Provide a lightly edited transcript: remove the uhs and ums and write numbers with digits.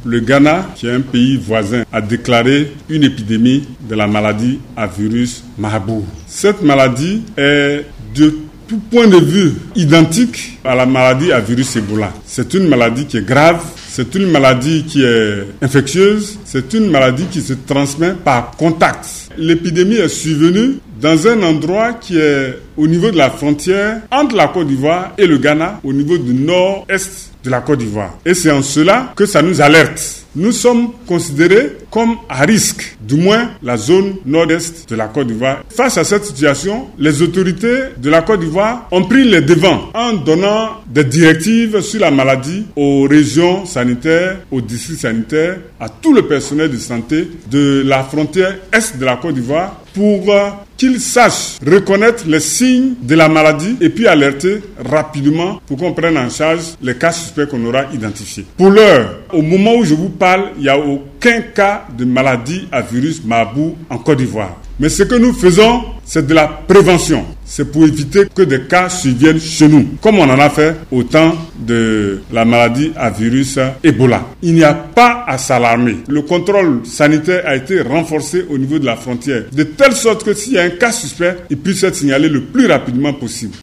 le Ghana, qui est un pays voisin, a déclaré une épidémie de la maladie à virus Marburg. Cette maladie est de tout point de vue identique à la maladie à virus Ebola. C'est une maladie qui est grave, c'est une maladie qui est infectieuse, c'est une maladie qui se transmet par contact. L'épidémie est survenue dans un endroit qui est au niveau de la frontière entre la Côte d'Ivoire et le Ghana, au niveau du nord-est de la Côte d'Ivoire. Et c'est en cela que ça nous alerte. Nous sommes considérés comme à risque, du moins la zone nord-est de la Côte d'Ivoire. Face à cette situation, les autorités de la Côte d'Ivoire ont pris les devants en donnant des directives sur la maladie aux régions sanitaires, aux districts sanitaires, à tout le personnel de santé de la frontière est de la Côte d'Ivoire pour qu'ils sachent reconnaître les signes de la maladie et puis alerter rapidement pour qu'on prenne en charge les cas suspects qu'on aura identifiés. Pour l'heure, au moment où je vous parle, il n'y a aucun cas de maladie à virus Marburg en Côte d'Ivoire. Mais ce que nous faisons, c'est de la prévention. C'est pour éviter que des cas surviennent chez nous, comme on en a fait au temps de la maladie à virus Ebola. Il n'y a pas à s'alarmer. Le contrôle sanitaire a été renforcé au niveau de la frontière, de telle sorte que s'il y a un cas suspect, il puisse être signalé le plus rapidement possible.